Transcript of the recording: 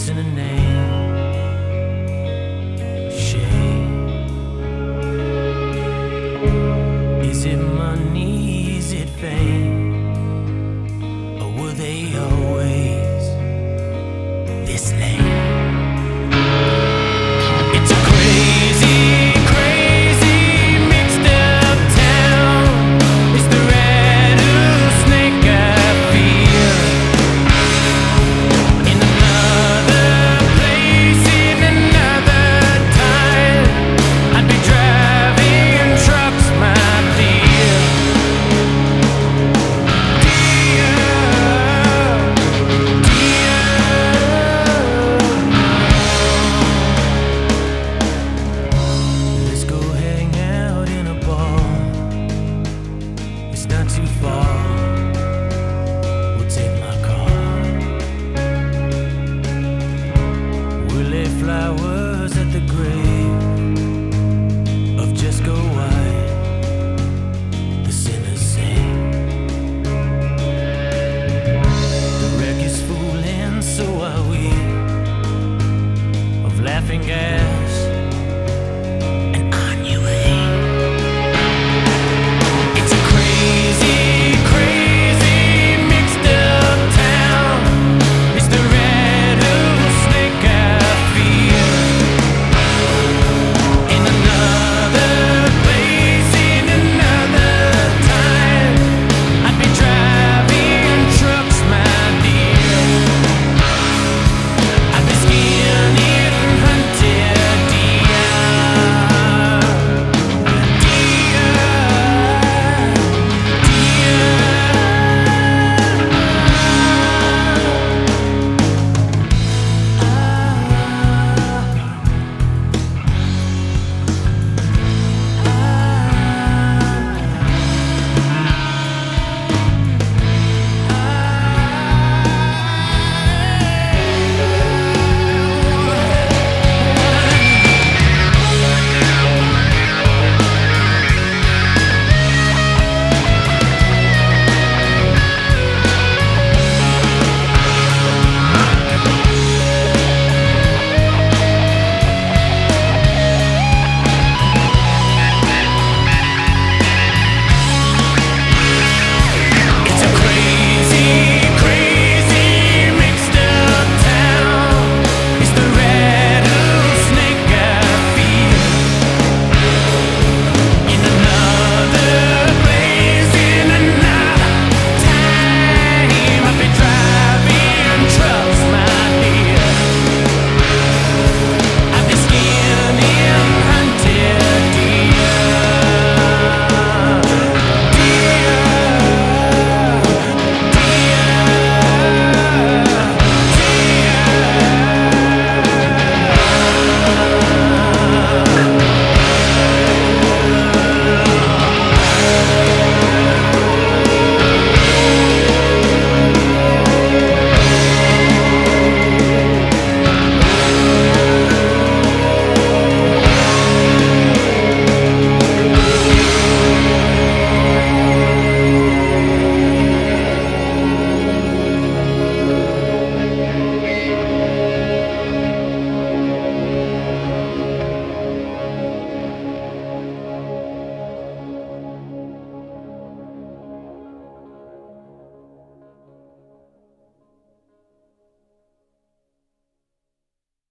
It's in a name, shame. Is it money, is it fame, or were they always this lame? It's a crazy, crazy mixed up town. It's the rattlesnake I feel. In another place, in another time, I'd be driving trucks, my dear. Let's go hang out in a bar. It's not too far.